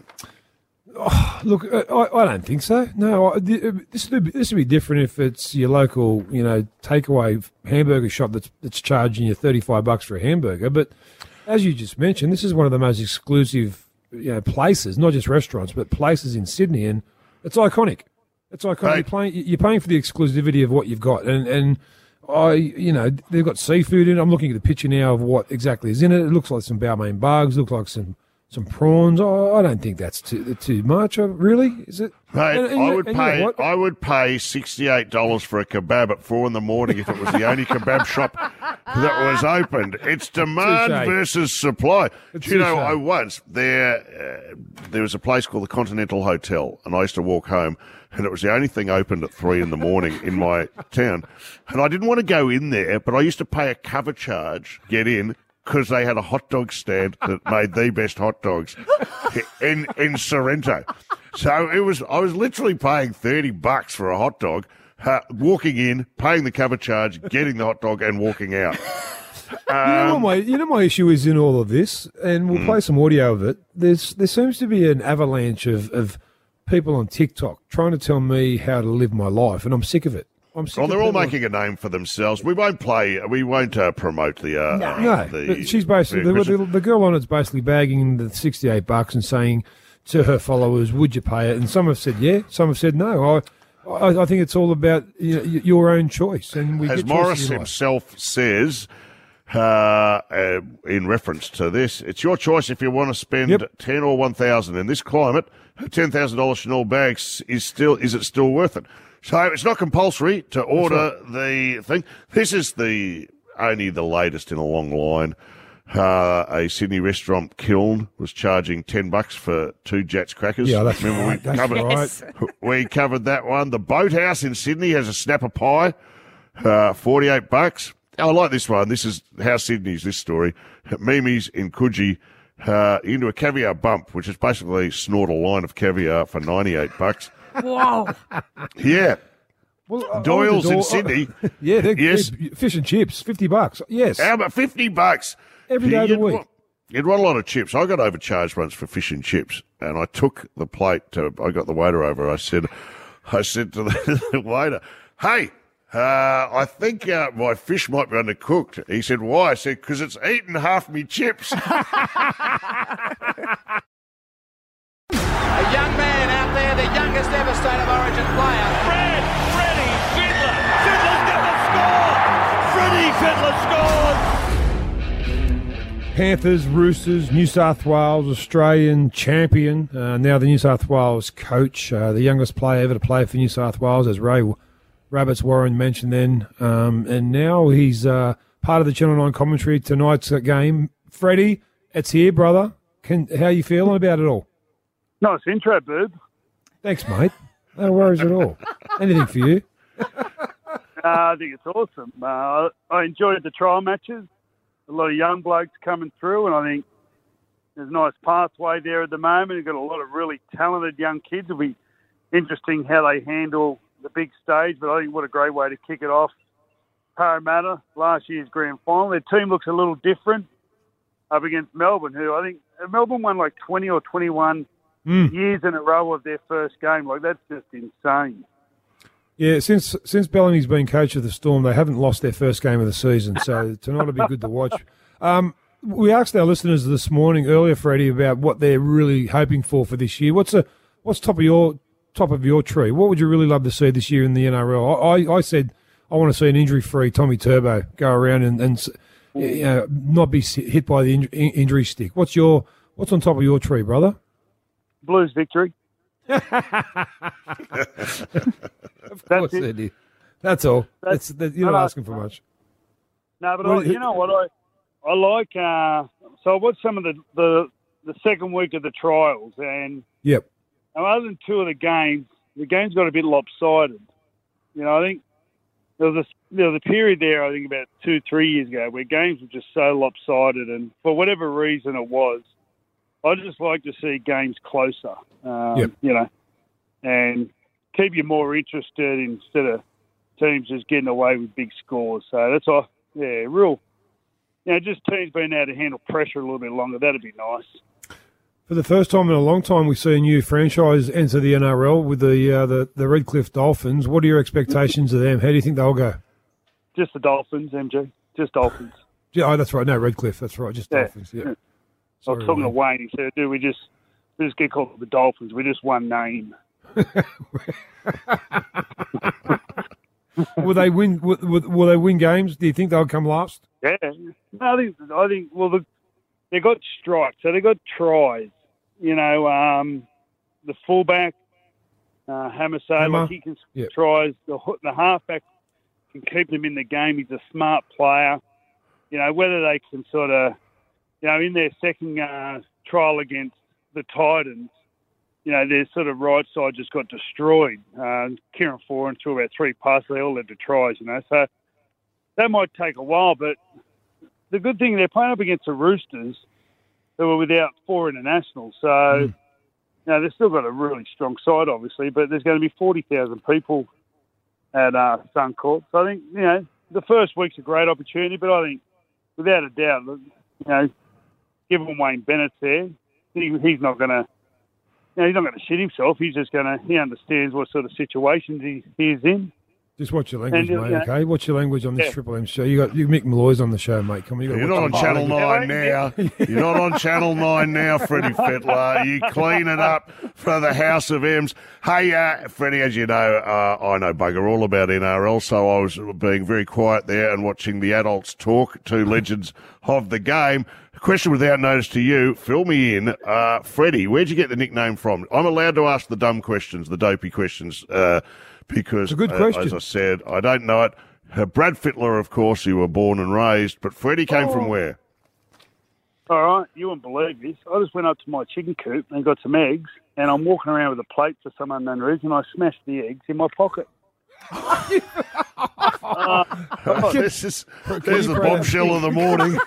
Look, uh, I, I don't think so. No, I- th- uh, this would be, this would be different if it's your local, you know, takeaway hamburger shop that's that's charging you thirty-five bucks for a hamburger. But as you just mentioned, this is one of the most exclusive, you know, places, not just restaurants, but places in Sydney, and it's iconic. It's iconic. You're, paying, you're paying for the exclusivity of what you've got, and and I, you know, they've got seafood in it. I'm looking at the picture now of what exactly is in it. It looks like some Balmain bugs. Looks like some. Some prawns. Oh, I don't think that's too too much. uh, Really, is it? Mate, And- and I you- would and you know pay. what? I would pay sixty-eight dollars for a kebab at four in the morning if it was the only kebab shop that was opened. It's demand Touche. versus supply. Do you know, Touche. I once there uh, there was a place called the Continental Hotel, and I used to walk home, and it was the only thing opened at three in the morning in my town, and I didn't want to go in there, but I used to pay a cover charge get in, because they had a hot dog stand that made the best hot dogs in in Sorrento. So it was I was literally paying thirty bucks for a hot dog, uh, walking in, paying the cover charge, getting the hot dog, and walking out. you, know what my, you know my issue is in all of this, and we'll Mm. play some audio of it. There's there seems to be an avalanche of, of people on TikTok trying to tell me how to live my life, and I'm sick of it. I'm sick Well, of they're all people- making a name for themselves. We won't play. We won't uh, promote the. Uh, uh, No, the, but she's basically the- the, the, the girl on it's basically bagging the sixty-eight bucks and saying to her followers, "Would you pay it?" And some have said yeah, some have said no. I I, I think it's all about you know, y- your own choice, and we As get Morris choices in life. himself says, uh, uh, in reference to this, it's your choice if you want to spend ten or one thousand in this climate. A ten thousand dollars Chanel bag s- is still is it still worth it? So it's not compulsory to order the thing. This is the only the latest in a long line. Uh, a Sydney restaurant, Kiln, was charging ten bucks for two Jats crackers. Yeah, that's Remember right. we That's covered right. we covered that one. The Boathouse in Sydney has a snapper pie, uh, forty-eight bucks. I like this one. This is how Sydney's this story. Mimi's in Coogee, uh, into a caviar bump, which is basically snort a line of caviar for ninety-eight bucks. Whoa. Yeah. Well, I- I Doyle's went in to Doyle- Sydney. yeah, they're, Yes. they're fish and chips, fifty bucks. Yes. How about fifty bucks? Every day of the You'd week. want- You'd want a lot of chips. I got overcharged once for fish and chips, and I took the plate to. I got the waiter over. I said, I said to the, the waiter, "Hey, uh, I think uh, my fish might be undercooked." He said, "Why?" I said, "Because it's eaten half me chips." A young man out there, the youngest ever State of Origin player. Fred, Freddie, Fiddler. Fiddler's going to score. Freddie Fiddler scores. Panthers, Roosters, New South Wales, Australian champion. Uh, now the New South Wales coach, uh, the youngest player ever to play for New South Wales, as Ray Rabbits Warren mentioned then. Um, and now he's uh, part of the Channel nine commentary tonight's uh, game. Freddie, it's here, brother. Can, how you feeling about it all? Nice intro, Boob. Thanks, mate. No worries at all. Anything for you. Uh, I think it's awesome. Uh, I enjoyed the trial matches. A lot of young blokes coming through, and I think there's a nice pathway there at the moment. You've got a lot of really talented young kids. It'll be interesting how they handle the big stage, but I think what a great way to kick it off. Parramatta, last year's grand final. Their team looks a little different up against Melbourne, who I think Melbourne won like twenty or twenty-one Mm. years in a row of their first game. Like, that's just insane. Yeah, since since Bellamy's been coach of the Storm, they haven't lost their first game of the season, so tonight will be good to watch. Um, we asked our listeners this morning earlier, Freddie, about what they're really hoping for for this year. What's a what's top of your top of your tree? What would you really love to see this year in the N R L? I, I said I want to see an injury-free Tommy Turbo go around and, and you know, not be hit by the in, injury stick. What's your what's on top of your tree, brother? Blues victory. Of course they do. That's all. That's, that, you're not asking for much. No, but Well, I, you know what? I I like, uh, so I watched some of the, the, the second week of the trials, and Yep. other than two of the games, the games got a bit lopsided. You know, I think there was a, there was a period there, I think about two, three years ago, where games were just so lopsided, and for whatever reason it was, I just like to see games closer, um, Yep. you know, and keep you more interested instead of teams just getting away with big scores. So that's all, yeah, real, you know, just teams being able to handle pressure a little bit longer. That'd be nice. For the first time in a long time, we see a new franchise enter the N R L with the uh, the, the Redcliffe Dolphins. What are your expectations of them? How do you think they'll go? Just the Dolphins, M G. Just Dolphins. Yeah, oh, that's right. No, Redcliffe. That's right. Just Yeah. Dolphins. Yeah. I was talking to Wayne. He said, "Do we just we just get called the Dolphins? We just one name." Will they win? Will, will will they win games? Do you think they'll come last? Yeah, no, I think I think well, the, they got strikes, so they got tries. You know, um, the fullback, uh, Hammer, Hammer. like he can Yep. tries. The the halfback can keep them in the game. He's a smart player. You know, whether they can sort of, you know, in their second uh, trial against the Titans, you know, their sort of right side just got destroyed. Uh, Kieran Foran threw about three passes. They all led to tries, you know. So that might take a while, but the good thing, they're playing up against the Roosters, who were without four internationals. So, Mm. you know, they've still got a really strong side, obviously, but there's going to be forty thousand people at uh, Suncorp. So I think, you know, the first week's a great opportunity, but I think, without a doubt, you know, given Wayne Bennett's there, he, he's not going to, you know, he's not going to shit himself. He's just going to, he understands what sort of situations he, he's in. Just watch your language, And, mate. yeah. Okay, watch your language on this Yeah. Triple M show. You got you Mick Malloy's on the show, mate. Come on, you got. You're not on Channel nine now. You're not on Channel nine now, Freddie Fetler. You clean it up for the House of M's. Hey, uh, Freddie, as you know, uh, I know bugger all about N R L, so I was being very quiet there and watching the adults talk, two legends of the game. A question without notice to you. Fill me in. Uh, Freddie, where'd you get the nickname from? I'm allowed to ask the dumb questions, the dopey questions, uh, because, It's a good uh, question. as I said, I don't know it. Uh, Brad Fittler, of course, you were born and raised, but Freddie came from Oh. where? All right, you wouldn't believe this. I just went up to my chicken coop and got some eggs, and I'm walking around with a plate for some unknown reason. I smashed the eggs in my pocket. uh, Oh, this is there's the bombshell of the morning.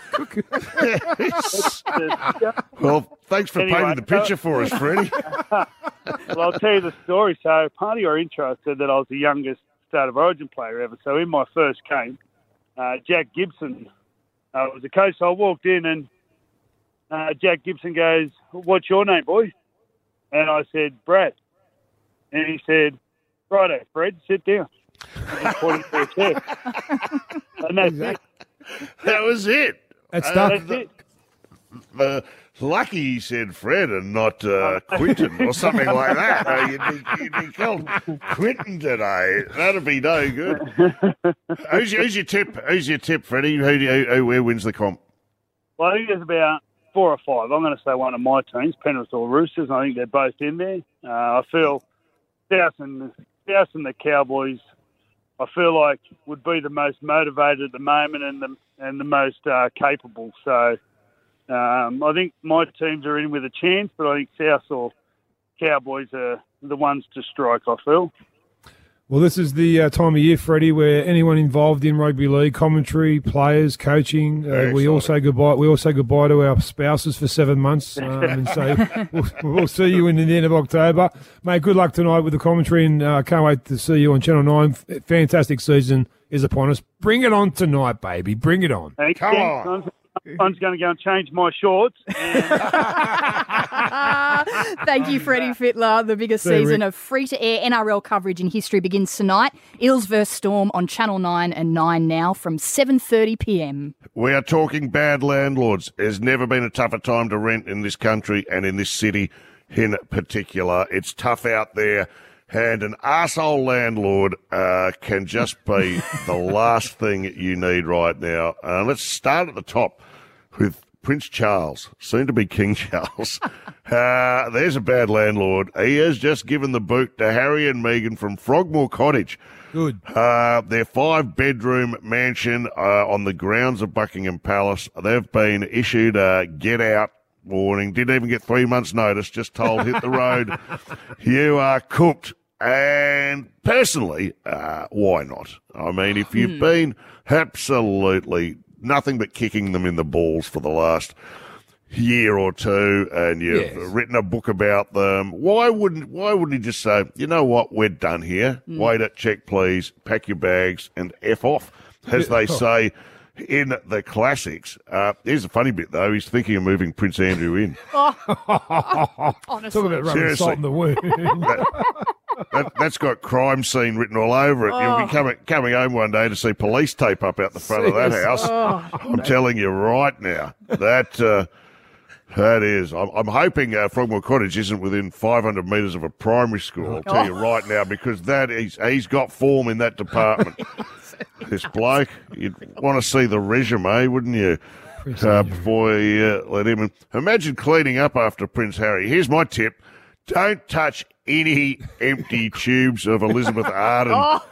Well, thanks for Anyway, painting the picture uh, for us, Freddie. Well, I'll tell you the story. So part of your intro said that I was the youngest State of Origin player ever. So in my first game, uh, Jack Gibson uh, was the coach. So I walked in and uh, Jack Gibson goes, "What's your name, boy?" And I said, "Brad." And he said, "Righto, Fred, sit down." And he pointed to a chair. And that's it. That was it. That's Uh, done. That's it. Uh, lucky he said Fred and not uh, Quinton or something like that. Uh, you'd, be, you'd be called Quinton today. That'd be no good. who's, your, who's your tip? Who's your tip, Freddie? Who, do you, who where wins the comp? Well, I think there's about four or five. I'm going to say one of my teams, Penrith or Roosters, and I think they're both in there. Uh, I feel South and, South and the Cowboys, I feel like, would be the most motivated at the moment and the, and the most uh, capable. So um, I think my teams are in with a chance, but I think South or Cowboys are the ones to strike, I feel. Well, this is the uh, time of year, Freddie, where anyone involved in rugby league, commentary, players, coaching, uh, we all say goodbye. We all say goodbye to our spouses for seven months, um, and say we'll, we'll see you in the end of October, mate. Good luck tonight with the commentary, and I uh, can't wait to see you on Channel Nine. F- fantastic season is upon us. Bring it on tonight, baby. Bring it on. Thanks, Come Ken. on. I'm, I'm just going to go and change my shorts. Thank you, Freddie Fittler. The biggest See you, season Rick. of free-to-air N R L coverage in history begins tonight. Eels versus Storm on Channel nine and nine now from seven thirty p m. We are talking bad landlords. There's never been a tougher time to rent in this country and in this city in particular. It's tough out there, and an arsehole landlord uh, can just be the last thing you need right now. Uh, let's start at the top with Prince Charles, soon to be King Charles. Uh, there's a bad landlord. He has just given the boot to Harry and Meghan from Frogmore Cottage. Good. Uh, their five-bedroom mansion uh, on the grounds of Buckingham Palace. They've been issued a get-out warning. Didn't even get three months' notice. Just told, hit the road. You are cooked. And personally, uh, why not? I mean, if you've Hmm. been absolutely nothing but kicking them in the balls for the last year or two, and you've Yes. written a book about them, why wouldn't why wouldn't you just say, you know what, we're done here. Mm. Wait it, check please, pack your bags and F off, as they say in the classics. Uh, here's a funny bit though, he's thinking of moving Prince Andrew in. Honestly. Talk about rubbing Seriously. salt in the wound. that, that, that's got crime scene written all over it. You'll Oh. be coming, coming home one day to see police tape up out the front of that Serious? house. Oh, I'm telling you right now, that uh, that is. I'm, I'm hoping uh, Frogmore Cottage isn't within five hundred metres of a primary school. I'll tell you right now, because that is, he's got form in that department. This bloke, you'd want to see the resume, wouldn't you? Uh, before you uh, let him in. Imagine cleaning up after Prince Harry. Here's my tip. Don't touch any empty tubes of Elizabeth Arden. Oh.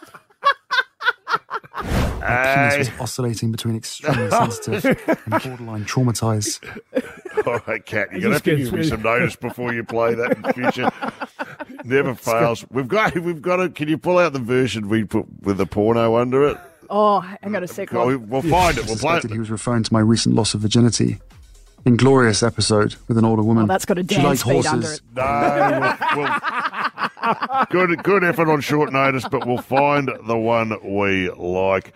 Uh, Penis was oscillating between extremely sensitive and borderline traumatized. all right, Kat, you're It going to have just to gets give me me- some notice before you play that in the future. Never fails. We've got, we've got to, can you pull out the version we put with the porno under it? Oh, hang on a sec. Oh, we- We'll find it. We'll play Suspected it. he was referring to my recent loss of virginity. Inglorious episode with an older woman. Oh, that's got a She dance liked beat horses. under it. No, we'll, we'll, good, good effort on short notice, but we'll find the one we like.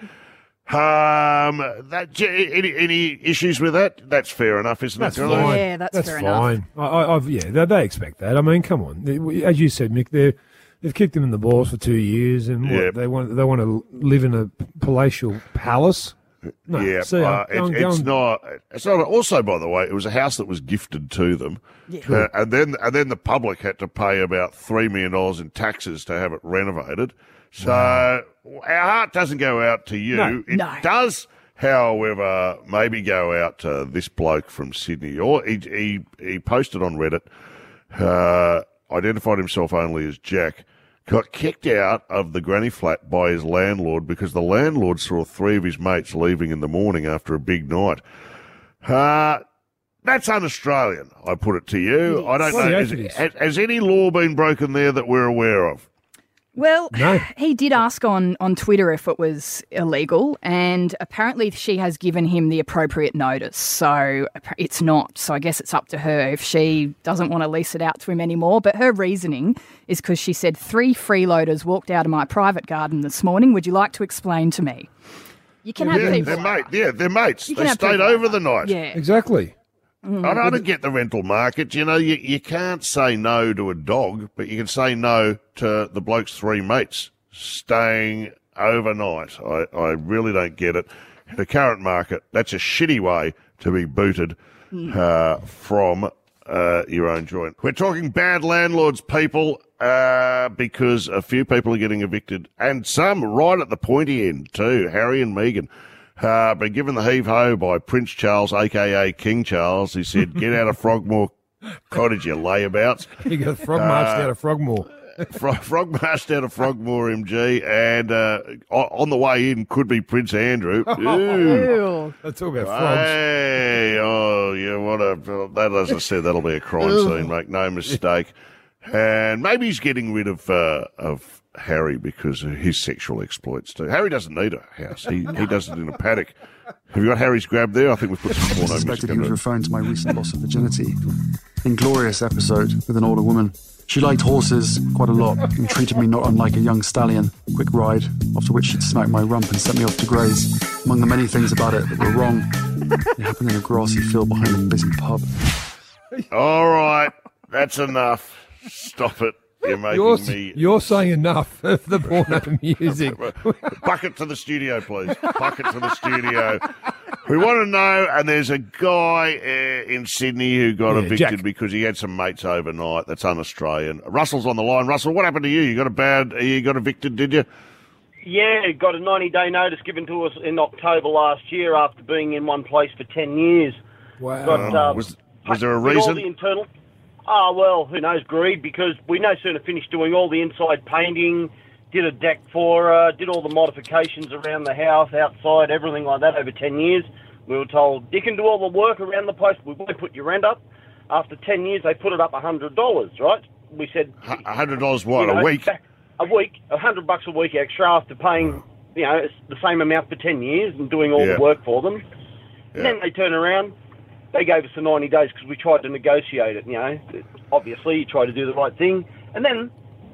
Um, that any, any issues with that? That's fair enough, isn't That's it? fine. Yeah, that's fair fine. I, I, I've, yeah, they, they expect that. I mean, come on. They- As you said, Mick, they they've kicked them in the balls for two years, and what, Yeah. they want they want to live in a palatial palace. No, Yeah, see, uh, go it's, and- go it's and- not. It's not. Also, by the way, it was a house that was gifted to them, uh, and then and then the public had to pay about three million dollars in taxes to have it renovated. So our heart doesn't go out to you. No. it No. does, however, maybe go out to this bloke from Sydney. Or he he, he posted on Reddit, uh, identified himself only as Jack. Got kicked out of the granny flat by his landlord because the landlord saw three of his mates leaving in the morning after a big night. Uh, that's un-Australian, I put it to you. I don't Well, know. yes, Has, it is. has, has any law been broken there that we're aware of? Well, No. he did ask on, on Twitter if it was illegal, and apparently she has given him the appropriate notice. So it's not. So I guess it's up to her if she doesn't want to lease it out to him anymore. But her reasoning is because she said, three freeloaders walked out of my private garden this morning. Would you like to explain to me? You can have Yeah, people. they're mate. Yeah, they're mates. You can They have stayed people over like the that. night. Yeah. Exactly. Mm. I don't get the rental market. You know, you, you can't say no to a dog, but you can say no to the bloke's three mates staying overnight. I, I really don't get it. In the current market, that's a shitty way to be booted uh, from uh, your own joint. We're talking bad landlords, people, uh, because a few people are getting evicted, and some right at the pointy end too. Harry and Meghan. Uh, been given the heave-ho by Prince Charles, a k a. King Charles. He said, get out of Frogmore Cottage, you layabouts. You got frog marched out of Frogmore. Frog, frog marched out of Frogmore, M G, and uh, on on the way in could be Prince Andrew. Ooh. Let's talk about frogs. Hey, oh, yeah, what a, that, as I said, that'll be a crime scene, make no mistake. And maybe he's getting rid of uh, of Harry because of his sexual exploits too. Harry doesn't need a house. He he does it in a paddock. Have you got Harry's grab there? I think we've put some I porno music suspected he under was it. referring to my recent loss of virginity. Inglorious episode with an older woman. She liked horses quite a lot and treated me not unlike a young stallion. Quick ride, after which she'd smack my rump and sent me off to graze. Among the many things about it that were wrong, it happened in a grassy field behind a busy pub. All right, that's enough. Stop it. You're making You're, me... you're saying enough of the porno music. Bucket to the studio, please. Bucket to the studio. We want to know, and there's a guy uh, in Sydney who got Yeah, evicted Jack. because he had some mates overnight. That's un-Australian. Russell's on the line. Russell, what happened to you? You got a bad... You got evicted, did you? Yeah, got a ninety-day notice given to us in October last year after being in one place for ten years. Wow. Got, uh, was, was there a with reason? All the internal... Oh, well, who knows, greed, because we no sooner finished doing all the inside painting, did a deck for her, did all the modifications around the house, outside, everything like that over ten years. We were told, you can do all the work around the place, we won't put your rent up. After ten years, they put it up one hundred dollars, right? We said... one hundred dollars what, you know, a week? back- A week, one hundred bucks a week extra after paying, you know, the same amount for ten years and doing all Yeah. the work for them. Yeah. And then they turn around, they gave us the ninety days because we tried to negotiate it, you know. Obviously, you try to do the right thing. And then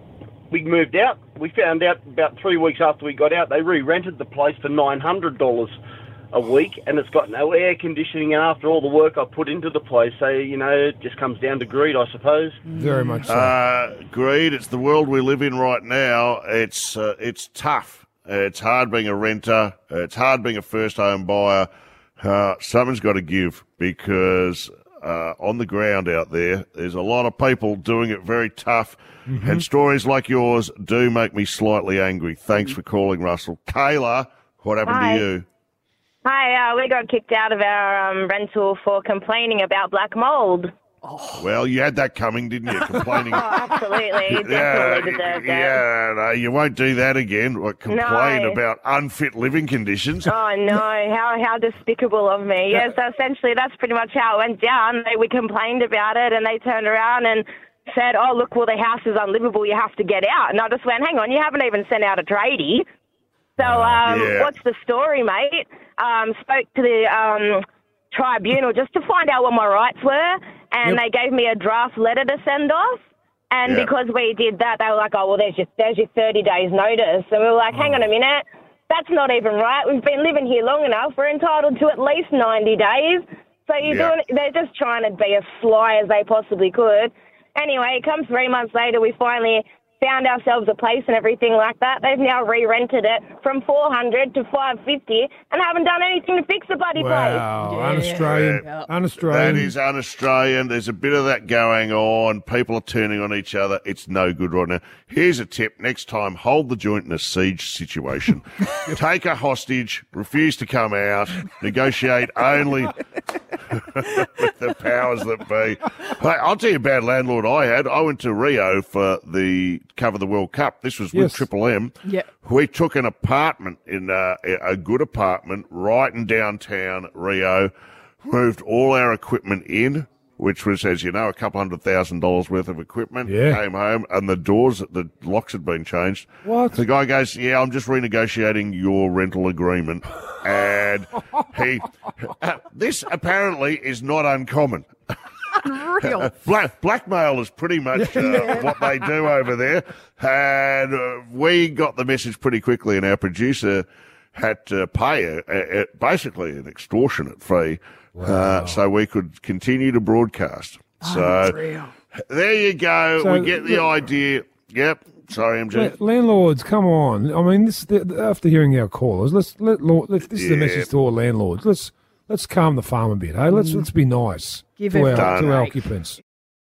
we moved out. We found out about three weeks after we got out, they re-rented the place for nine hundred dollars a week, and it's got no air conditioning. And after all the work I put into the place, so, you know, it just comes down to greed, I suppose. Very much so. Uh, greed. It's the world we live in right now. It's uh, it's tough. Uh, it's hard being a renter. Uh, it's hard being a first home buyer. Uh, something's got to give because uh, on the ground out there, there's a lot of people doing it very tough. Mm-hmm. And stories like yours do make me slightly angry. Thanks for calling, Russell. Kayla, what happened Hi. to you? Hi, uh, we got kicked out of our um, rental for complaining about black mold. Well, you had that coming, didn't you? Complaining. Oh, absolutely. Yeah, Definitely deserved it. yeah, no, you won't do that again. What, complain No. about unfit living conditions. Oh, no. How how despicable of me. Yeah, so essentially that's pretty much how it went down. They, we complained about it, and they turned around and said, oh, look, well, the house is unlivable. You have to get out. And I just went, hang on, you haven't even sent out a tradie. So um, yeah. what's the story, mate? Um, spoke to the um, tribunal just to find out what my rights were, and Yep. they gave me a draft letter to send off. And Yeah. because we did that, they were like, oh, well, there's your, there's your thirty days notice. And we were like, hang on a minute. That's not even right. We've been living here long enough. We're entitled to at least ninety days. So you're Yeah. doing, they're just trying to be as sly as they possibly could. Anyway, it comes three months later, we finally found ourselves a place and everything like that. They've now re-rented it from four hundred to five fifty and haven't done anything to fix the bloody Wow, un-Australian, Yeah. un-Australian. That is un-Australian. There's a bit of that going on. People are turning on each other. It's no good right now. Here's a tip. Next time, hold the joint in a siege situation. Take a hostage, refuse to come out, negotiate only with the powers that be. Hey, I'll tell you a bad landlord I had. I went to Rio for the cover the World Cup. This was with Yes. Triple M. Yeah. We took an apartment in uh, a good apartment right in downtown Rio, moved all our equipment in, which was, as you know, a couple hundred thousand dollars worth of equipment. Yeah. Came home and the doors, the locks had been changed. What? The guy goes, yeah, I'm just renegotiating your rental agreement. And he, uh, this apparently is not uncommon. Unreal. Black, blackmail is pretty much uh, what they do over there. And uh, we got the message pretty quickly, and our producer had to pay a, a, a, basically an extortionate fee uh, so we could continue to broadcast. So Unreal. there you go. So, we get the look- idea. Yep. Sorry, M J. La- landlords, come on! I mean, this the, the- after hearing our callers, let's let, law- let this is the Yeah. message to all landlords. Let's let's calm the farm a bit. Hey, let's let's be nice Give to our, everyone to a our break. occupants.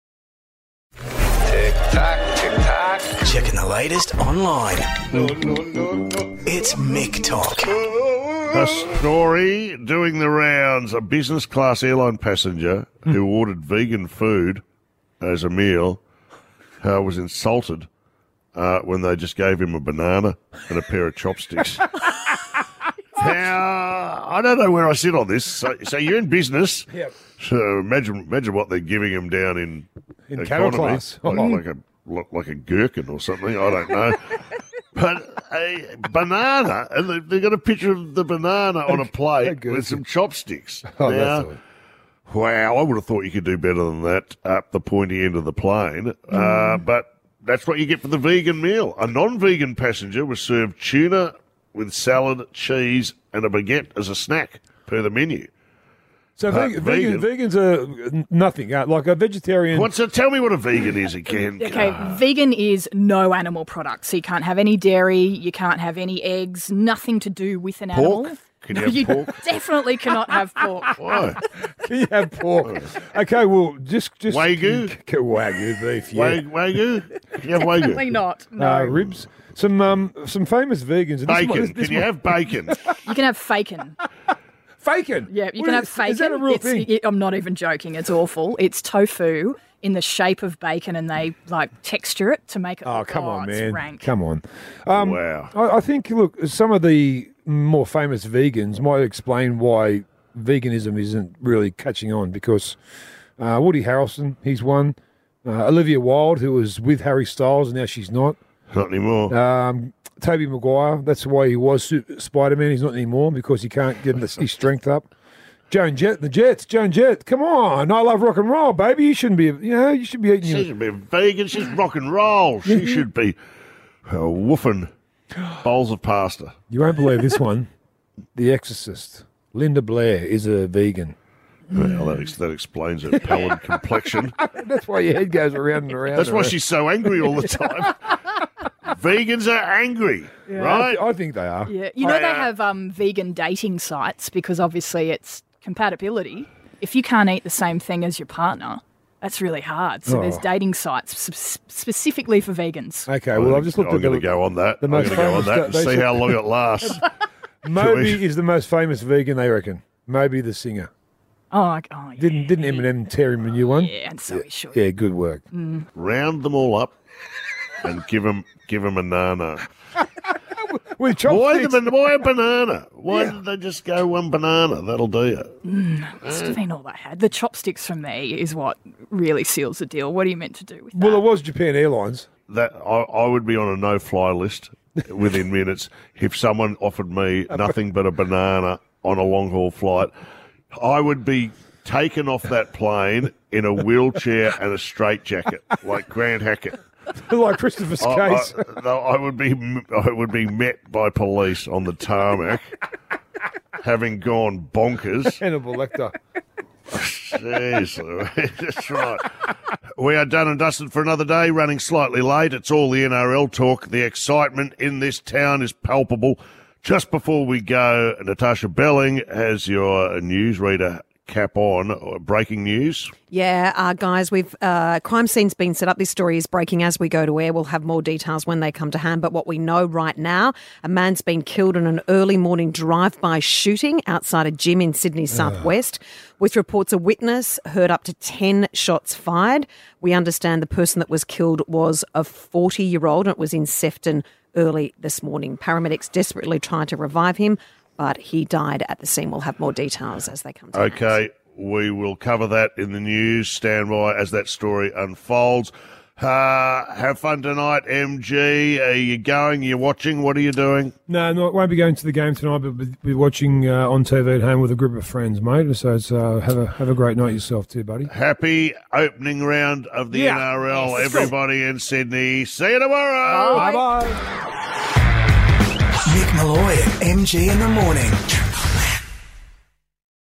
Tick tock, tick tock. Checking the latest online. It's Mick Talk. A story doing the rounds. A business class airline passenger who ordered vegan food as a meal uh, was insulted uh, when they just gave him a banana and a pair of chopsticks. Now, I don't know where I sit on this. So, so you're in business. Yep. So imagine imagine what they're giving him down in, In cattle economy. class. Like, Oh. like a look like a gherkin or something. I don't know. But a banana, and they- they've got a picture of the banana on a plate with some chopsticks. Oh, now, that's wow, I would have thought you could do better than that up the pointy end of the plane. Uh, but that's what you get for the vegan meal. A non-vegan passenger was served tuna with salad, cheese, and a baguette as a snack per the menu. So Uh, vegan, vegan, vegan. vegans are nothing. Uh, like a vegetarian. What's a, tell me what a vegan is again. Okay, vegan is no animal products. So you can't have any dairy, you can't have any eggs, nothing to do with an Pork? animal. Can you have pork? Definitely cannot have pork. Why? Can you have pork? Okay, well, just just Wagyu? Wagyu beef, yeah. Wag- Wagyu? Can you have Wagyu? Definitely not. No. Uh, ribs. Some um some famous vegans. And this Bacon. one- this- this Can you one- have bacon? You can have faken. Faken? Yeah, you What can is- have faken. Is that a real It's- thing? it- I'm not even joking. It's awful. It's tofu in the shape of bacon, and they like texture it to make it. Oh, look, come on, it's man. rank. Come on. Um, wow. I, I think, look, some of the more famous vegans might explain why veganism isn't really catching on because uh, Woody Harrelson, he's one. Uh, Olivia Wilde, who was with Harry Styles, and now she's not. Not anymore. Um, Tobey Maguire, that's why he was Su- Spider-Man. He's not anymore because he can't get his his strength up. Joan Jett, the Jets, Joan Jett, come on. I love rock and roll, baby. You shouldn't be, you know, you should be eating She your... should be vegan. She's rock and roll. She should be uh, woofing bowls of pasta. You won't believe this one. The Exorcist. Linda Blair is a vegan. Well, that, ex- that explains her pallid complexion. That's why your head goes around and around. That's and why around. she's so angry all the time. Vegans are angry, Yeah. right? I think they are. Yeah, you know I, they uh, have um, vegan dating sites because obviously it's compatibility. If you can't eat the same thing as your partner, that's really hard. So there's Oh. dating sites s- specifically for vegans. Okay, well, I've just looked I'm at the... going to go on that. the I'm going most to go on famous that da- and they see said- how long it lasts. Moby is the most famous vegan, they reckon. Moby the singer. Oh, I- oh yeah. Didn't didn't Eminem tear him a new one? Yeah, and so he should. Yeah, good work. Round them all up and give them, give them a nana. With Why, chopsticks. the, why a banana? Why did they just go one banana? That'll do you. Must have been all they had. The chopsticks for me is what really seals the deal. What are you meant to do with that? Well, it was Japan Airlines. That I, I would be on a no-fly list within minutes if someone offered me nothing but a banana on a long-haul flight. I would be taken off that plane in a wheelchair and a straitjacket, like Grant Hackett. Like Christopher's I, case. I, no, I would be I would be met by police on the tarmac, having gone bonkers. Hannibal Lecter. Jeez, that's right. We are done and dusted for another day, running slightly late. It's all the N R L talk. The excitement in this town is palpable. Just before we go, Natasha Belling has your newsreader cap on. Breaking news. Yeah, uh, guys, we've uh, crime scene's been set up. This story is breaking as we go to air. We'll have more details when they come to hand. But what we know right now, a man's been killed in an early morning drive-by shooting outside a gym in Sydney southwest, with reports a witness heard up to ten shots fired. We understand the person that was killed was a forty-year-old, and it was in Sefton early this morning. Paramedics desperately tried to revive him, but he died at the scene. We'll have more details as they come to hand. Okay, we will cover that in the news. Stand by as that story unfolds. Uh, have fun tonight, M G. Are you going? Are you watching? What are you doing? No, no, I won't be going to the game tonight, but we'll be watching uh, on T V at home with a group of friends, mate. So it's, uh, have a have a great night yourself too, buddy. Happy opening round of the Yeah. N R L, Yes. everybody in Sydney. See you tomorrow. Bye bye. Mick Malloy and M G in the morning.